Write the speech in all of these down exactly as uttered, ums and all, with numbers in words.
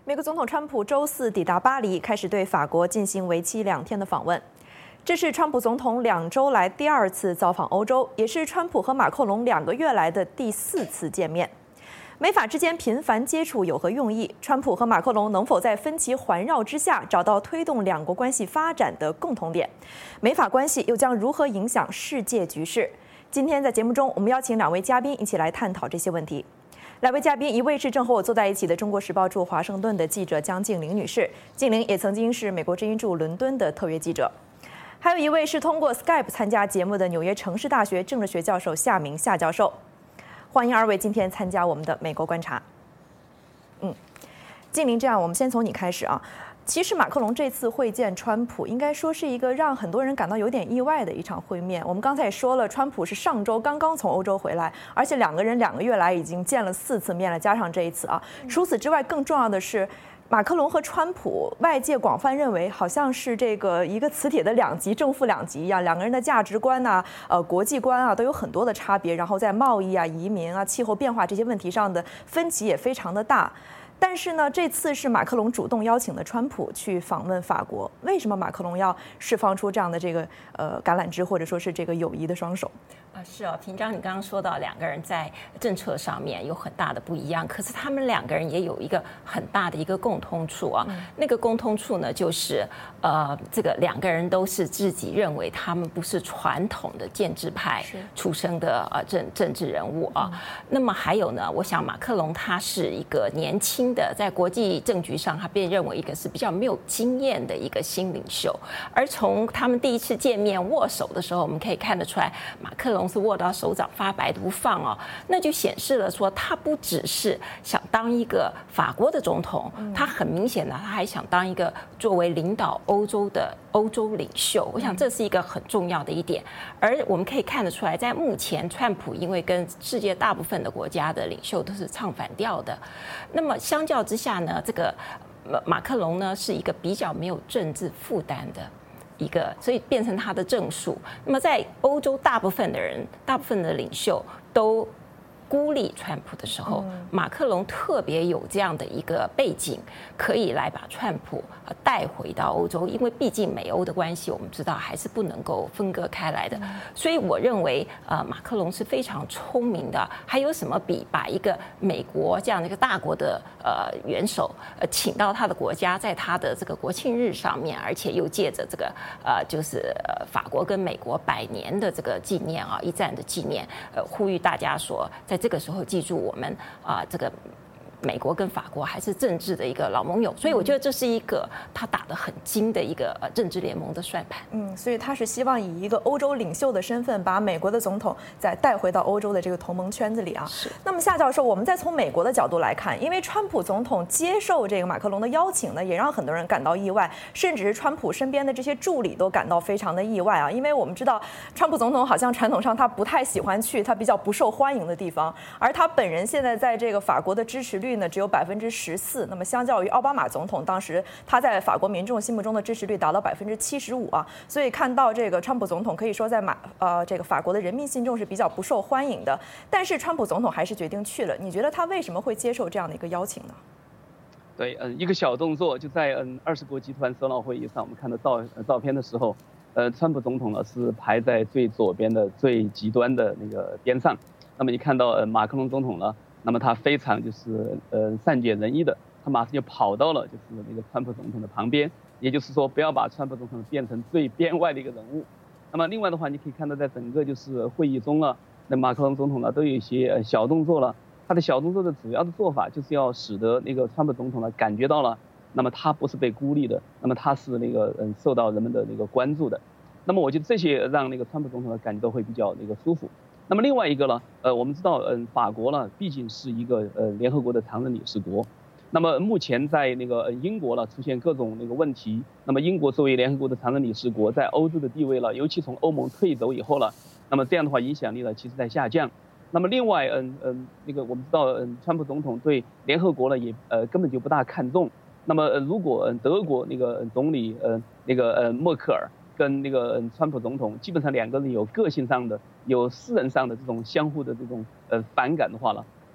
美国总统川普周四抵达巴黎，开始对法国进行为期两天的访问。这是川普总统两周来第二次造访欧洲，也是川普和马克龙两个月来的第四次见面。美法之间频繁接触有何用意？川普和马克龙能否在分歧环绕之下找到推动两国关系发展的共同点？美法关系又将如何影响世界局势？今天在节目中，我们邀请两位嘉宾一起来探讨这些问题。两位嘉宾，一位是正和我坐在一起的中国时报驻华盛顿的记者江静玲女士，静玲也曾经是美国之音驻伦敦的特约记者。还有一位是通过 Skype 参加节目的纽约城市大学政治学教授夏明夏教授。欢迎二位今天参加我们的美国观察。嗯，静玲，这样我们先从你开始啊。其实马克龙这次会见川普，应该说是一个让很多人感到有点意外的一场会面。我们刚才也说了，川普是上周刚刚从欧洲回来，而且两个人两个月来已经见了四次面了，加上这一次啊。除此之外，更重要的是，马克龙和川普，外界广泛认为好像是这个一个磁铁的两极，正负两极一样，两个人的价值观呐、呃国际观啊都有很多的差别，然后在贸易啊、移民啊、气候变化这些问题上的分歧也非常的大。但是呢，这次是马克龙主动邀请的川普去访问法国，为什么马克龙要释放出这样的这个呃橄榄枝，或者说是这个友谊的双手？ 啊，是啊，平章你刚刚说到两个人在政策上面有很大的不一样，可是他们两个人也有一个很大的一个共通处啊。嗯、那个共通处呢，就是呃，这个两个人都是自己认为他们不是传统的建制派出身的呃政政治人物啊。嗯、那么还有呢，我想马克龙他是一个年轻的，在国际政局上他被认为一个是比较没有经验的一个新领袖，而从他们第一次见面握手的时候，我们可以看得出来，马克龙是握到手掌发白不放哦，那就显示了说他不只是想当一个法国的总统，他很明显的他还想当一个作为领导欧洲的欧洲领袖。我想这是一个很重要的一点，而我们可以看得出来，在目前川普因为跟世界大部分的国家的领袖都是唱反调的，那么相较之下呢，这个马克龙呢是一个比较没有政治负担的一个，所以变成他的政术。那么在欧洲大部分的人、大部分的领袖都孤立川普的时候，马克龙特别有这样的一个背景，可以来把川普带回到欧洲，因为毕竟美欧的关系，我们知道还是不能够分割开来的。所以我认为，呃，马克龙是非常聪明的。还有什么比把一个美国这样的一个大国的呃元首，呃，请到他的国家，在他的这个国庆日上面，而且又借着这个呃，就是呃法国跟美国百年的这个纪念啊，一战的纪念，呃，呼吁大家说，在这个时候记住我们啊、呃，这个美国跟法国还是政治的一个老盟友，所以我觉得这是一个他打得很精的一个呃政治联盟的算盘。 嗯，所以他是希望以一个欧洲领袖的身份，把美国的总统再带回到欧洲的这个同盟圈子里啊。 是。 那么夏教授，我们再从美国的角度来看，因为川普总统接受这个马克龙的邀请呢，也让很多人感到意外，甚至是川普身边的这些助理都感到非常的意外啊。因为我们知道，川普总统好像传统上他不太喜欢去他比较不受欢迎的地方，而他本人现在在这个法国的支持率呢只有百分之十四，那么相较于奥巴马总统，当时他在法国民众心目中的支持率达到百分之七十五啊，所以看到这个川普总统可以说在马呃这个法国的人民心中是比较不受欢迎的，但是川普总统还是决定去了。你觉得他为什么会接受这样的一个邀请呢？ 对，嗯，一个小动作，就在嗯二十国集团首脑会议上，我们看到照照片的时候，呃，川普总统呢是排在最左边的最极端的那个边上，那么你看到呃马克龙总统呢？那么他非常就是呃善解人意的，他马上就跑到了就是那个川普总统的旁边，也就是说不要把川普总统变成最边外的一个人物。那么另外的话，你可以看到在整个就是会议中啊，那马克龙总统呢都有一些小动作了。他的小动作的主要的做法就是要使得那个川普总统呢感觉到了，那么他不是被孤立的，那么他是那个嗯受到人们的那个关注的。那么我觉得这些让那个川普总统呢感觉到会比较那个舒服。那么另外一个呢，呃，我们知道，嗯，法国呢毕竟是一个呃联合国的常任理事国，那么目前在那个英国呢出现各种那个问题，那么英国作为联合国的常任理事国，在欧洲的地位了，尤其从欧盟退走以后了，那么这样的话影响力呢其实在下降。那么另外，嗯嗯，那个我们知道，嗯，川普总统对联合国呢也呃根本就不大看重。那么呃如果德国那个总理呃那个呃默克尔跟那个川普总统基本上两个人有个性上的、有私人上的这种相互的这种呃反感的话呢，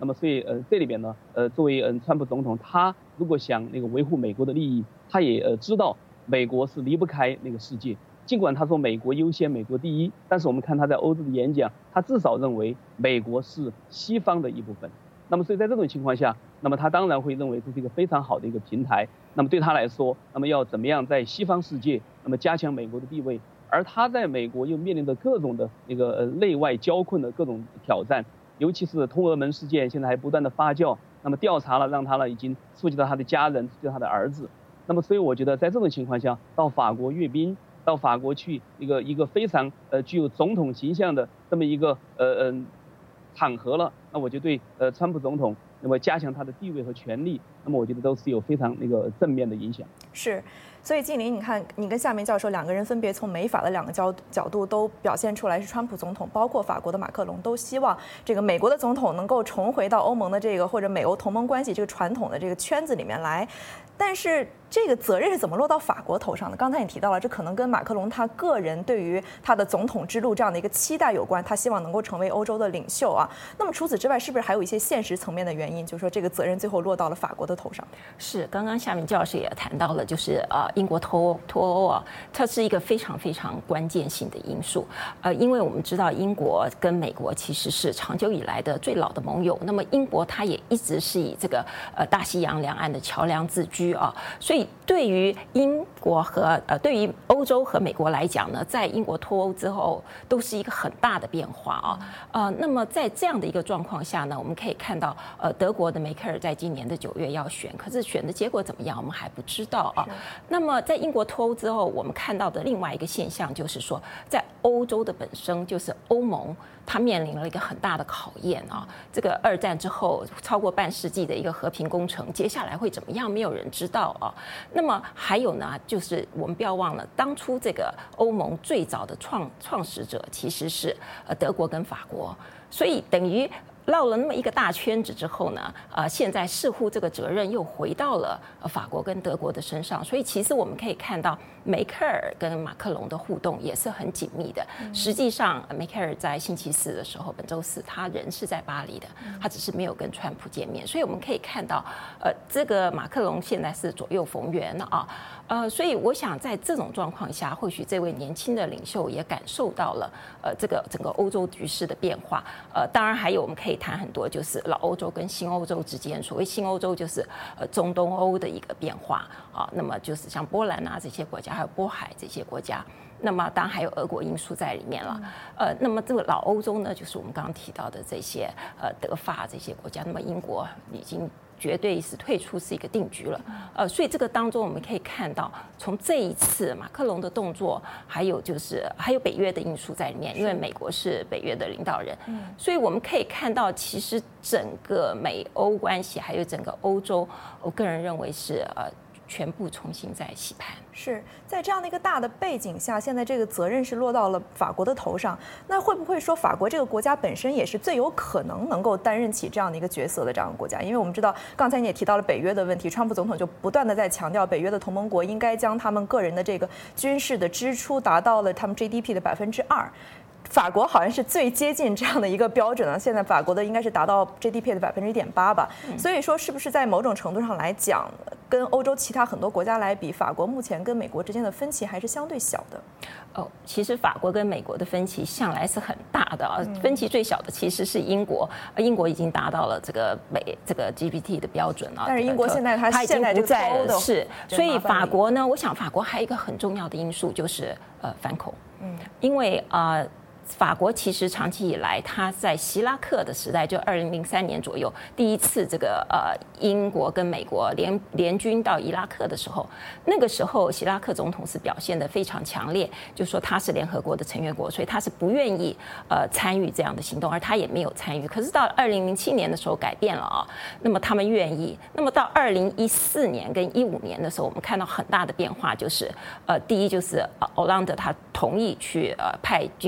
那么所以呃这里边呢，呃作为嗯川普总统，他如果想那个维护美国的利益，他也呃知道美国是离不开那个世界。尽管他说美国优先、美国第一，但是我们看他在欧洲的演讲，他至少认为美国是西方的一部分。那么所以在这种情况下，那么他当然会认为这是一个非常好的一个平台。那么对他来说，那么要怎么样在西方世界，那么加强美国的地位？而他在美国又面临着各种的那个呃内外交困的各种挑战，尤其是通俄门事件现在还不断的发酵，那么调查了，让他呢已经触及到他的家人，触及到他的儿子。那么所以我觉得在这种情况下，到法国阅兵，到法国去一个一个非常呃具有总统形象的这么一个呃嗯、呃、场合了，那我就对呃川普总统那么加强他的地位和权力，那么我觉得都是有非常那个正面的影响。 是。所以静玲，你看，你跟夏明教授两个人分别从美法的两个角角度都表现出来，是川普总统，包括法国的马克龙，都希望这个美国的总统能够重回到欧盟的这个或者美欧同盟关系这个传统的这个圈子里面来。但是这个责任是怎么落到法国头上的？刚才你提到了，这可能跟马克龙他个人对于他的总统之路这样的一个期待有关，他希望能够成为欧洲的领袖啊。那么除此之外，是不是还有一些现实层面的原因，就是说这个责任最后落到了法国的头上？ 是，刚刚夏明教授也谈到了，就是呃英国脱脱欧啊，它是一个非常非常关键性的因素。呃，因为我们知道英国跟美国其实是长久以来的最老的盟友，那么英国它也一直是以这个呃大西洋两岸的桥梁自居啊，所以对于英国和呃对于欧洲和美国来讲呢，在英国脱欧之后都是一个很大的变化啊。呃，那么在这样的一个状况下呢，我们可以看到，呃，德国的梅克尔在今年的九月要选，可是选的结果怎么样，我们还不知道啊。那么在英国脱欧之后，我们看到的另外一个现象就是说，在欧洲的本身就是欧盟，它面临了一个很大的考验啊。这个二战之后超过半世纪的一个和平工程，接下来会怎么样，没有人知道啊。那么还有呢，就是我们不要忘了，当初这个欧盟最早的创创始者其实是呃德国跟法国，所以等于绕了那么一个大圈子之后呢，呃，现在似乎这个责任又回到了法国跟德国的身上，所以其实我们可以看到梅克尔跟马克龙的互动也是很紧密的。实际上，梅克尔在星期四的时候，本周四他人是在巴黎的，他只是没有跟川普见面，所以我们可以看到，呃，这个马克龙现在是左右逢源了啊。呃，所以我想在这种状况下，或许这位年轻的领袖也感受到了呃这个整个欧洲局势的变化。呃，当然还有我们可以谈很多，就是老欧洲跟新欧洲之间，所谓新欧洲就是呃中东欧的一个变化啊。那么就是像波兰啊这些国家，还有波海这些国家。那么当然还有俄国因素在里面了。呃，那么这个老欧洲呢，就是我们刚刚提到的这些呃德法这些国家。那么英国已经绝对是退出是一个定局了，呃，所以这个当中我们可以看到，从这一次马克龙的动作，还有就是还有北约的因素在里面，因为美国是北约的领导人，所以我们可以看到，其实整个美欧关系，还有整个欧洲，我个人认为是呃。全部重新再洗盘。 是在这样的一个大的背景下，现在这个责任是落到了法国的头上。那会不会说法国这个国家本身也是最有可能能够担任起这样的一个角色的这样的国家？因为我们知道，刚才你也提到了北约的问题，川普总统就不断的在强调，北约的同盟国应该将他们个人的这个军事的支出达到了他们 G D P 的百分之二。法国好像是最接近这样的一个标准了，现在法国的应该是达到 G D P 的百分之一点八吧。所以说，是不是在某种程度上来讲，跟欧洲其他很多国家来比，法国目前跟美国之间的分歧还是相对小的？ 哦，其实法国跟美国的分歧向来是很大的啊，分歧最小的其实是英国，英国已经达到了这个美这个 G D P 的标准了。 但是英国现在它它已经不在了，是，所以法国呢， 我想法国还有一个很重要的因素就是呃反恐，嗯，因为啊。呃法国其实长期以来，它在希拉克的时代，就二零零三年左右，第一次这个呃英国跟美国联联军到伊拉克的时候，那个时候希拉克总统是表现得非常强烈，就说他是联合国的成员国，所以他是不愿意呃参与这样的行动，而他也没有参与。可是到二零零七年的时候改变了啊，那么他们愿意。那么到二零一四年跟一五年的时候，我们看到很大的变化，就是呃第一就是呃欧朗德他同意去呃派军机到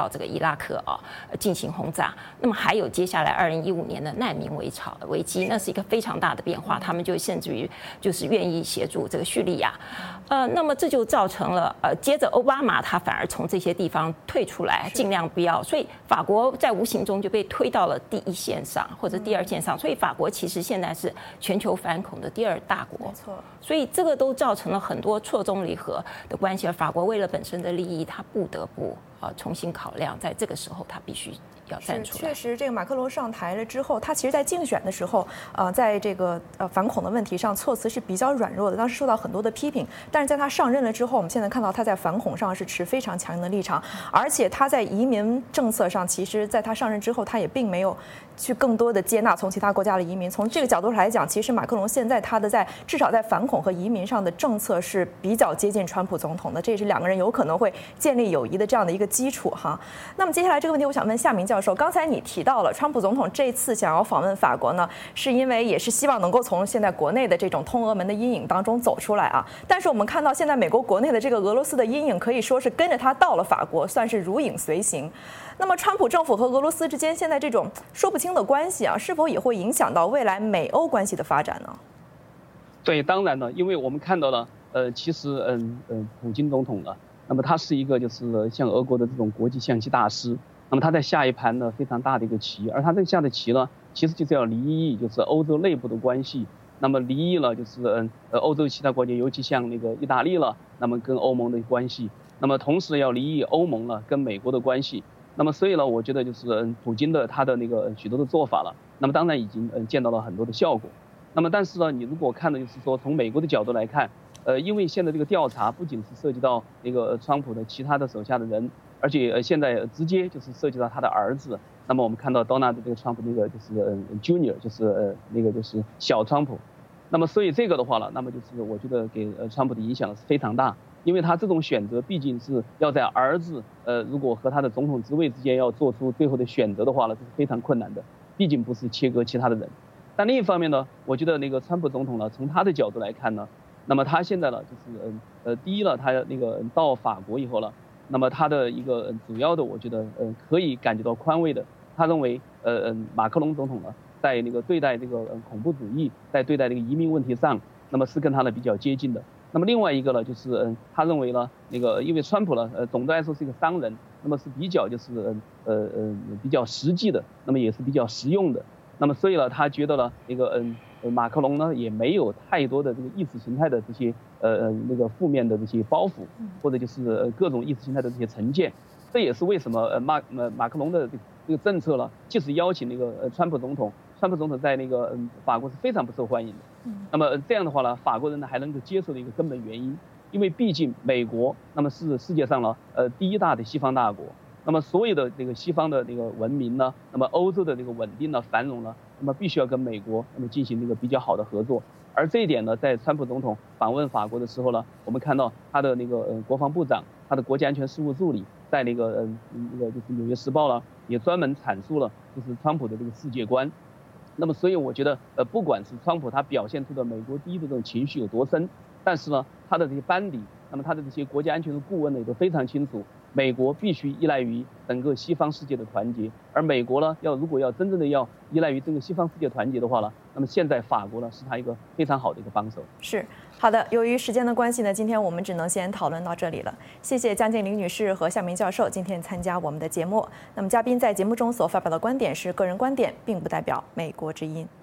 到这个伊拉克啊进行轰炸。那么还有接下来二零一五年的难民危潮危机，那是一个非常大的变化，他们就甚至于就是愿意协助这个叙利亚，呃，那么这就造成了呃，接着奥巴马他反而从这些地方退出来，尽量不要，所以法国在无形中就被推到了第一线上或者第二线上，所以法国其实现在是全球反恐的第二大国， 没错， 所以这个都造成了很多错综离合的关系，而法国为了本身的利益，他不得不啊重新考量，在这个时候他必须要站出来。 确实，这个马克龙上台了之后，他其实在竞选的时候，呃，在这个呃反恐的问题上措辞是比较软弱的，当时受到很多的批评。但是在他上任了之后，我们现在看到他在反恐上是持非常强硬的立场，而且他在移民政策上，其实在他上任之后，他也并没有去更多的接纳从其他国家的移民。从这个角度来讲，其实马克龙现在他的在至少在反恐和移民上的政策是比较接近川普总统的，这也是两个人有可能会建立友谊的这样的一个基础哈。那么接下来这个问题，我想问夏明教授，刚才你提到了川普总统这次想要访问法国呢，是因为也是希望能够从现在国内的这种通俄门的阴影当中走出来啊。但是我们看到现在美国国内的这个俄罗斯的阴影可以说是跟着他到了法国，算是如影随形。那么川普政府和俄罗斯之间现在这种说不清的关系啊，是否也会影响到未来美欧关系的发展呢？ 对，当然了，因为我们看到了，呃，其实嗯嗯，普京总统呢，那么他是一个就是像俄国的这种国际象棋大师。那么他在下一盘呢非常大的一个棋，而他这个下的棋呢，其实就是要离异，就是欧洲内部的关系。那么离异了，就是嗯呃欧洲其他国家，尤其像那个意大利了，那么跟欧盟的关系。那么同时要离异欧盟了，跟美国的关系。那么所以呢，我觉得就是嗯普京的他的那个许多的做法了，那么当然已经嗯见到了很多的效果。那么但是呢，你如果看的就是说从美国的角度来看，呃，因为现在这个调查不仅是涉及到那个川普的其他的手下的人。而且呃，现在直接就是涉及到他的儿子。那么我们看到 Donald 这个川普那个就是呃 Junior， 就是呃那个就是小川普。那么所以这个的话呢，那么就是我觉得给呃川普的影响是非常大，因为他这种选择毕竟是要在儿子呃如果和他的总统职位之间要做出最后的选择的话呢，这是非常困难的，毕竟不是切割其他的人。但另一方面呢，我觉得那个川普总统呢，从他的角度来看呢，那么他现在呢就是呃呃第一了，他那个到法国以后了。那么他的一个主要的，我觉得呃可以感觉到宽慰的，他认为呃嗯马克龙总统呢，在那个对待这个恐怖主义，在对待这个移民问题上，那么是跟他的比较接近的。那么另外一个呢，就是嗯他认为呢，那个因为川普呢，呃总的来说是一个商人，那么是比较就是呃呃比较实际的，那么也是比较实用的。那么所以呢，他觉得呢，那个嗯。马克龙呢也没有太多的这个意识形态的这些呃呃那个负面的这些包袱，或者就是各种意识形态的这些成见。这也是为什么呃马呃马克龙的这个政策呢，即使邀请那个呃川普总统，川普总统在那个嗯法国是非常不受欢迎的。那么这样的话呢，法国人呢还能够接受的一个根本原因，因为毕竟美国那么是世界上呢呃第一大的西方大国。那么所有的这个西方的这个文明呢，那么欧洲的这个稳定呢、繁荣呢，那么必须要跟美国那么进行那个比较好的合作。而这一点呢，在川普总统访问法国的时候呢，我们看到他的那个呃国防部长、他的国家安全事务助理，在那个呃那个就是《纽约时报》了，也专门阐述了就是川普的这个世界观。那么所以我觉得呃不管是川普他表现出的美国第一的这种情绪有多深，但是呢，他的这些班底，那么他的这些国家安全的顾问呢也都非常清楚。美国必须依赖于整个西方世界的团结，而美国呢，要如果要真正的要依赖于这个西方世界团结的话呢，那么现在法国呢是他一个非常好的一个帮手。 是，好的。由于时间的关系呢，今天我们只能先讨论到这里了。谢谢江建林女士和夏明教授今天参加我们的节目。那么嘉宾在节目中所发表的观点是个人观点，并不代表美国之音。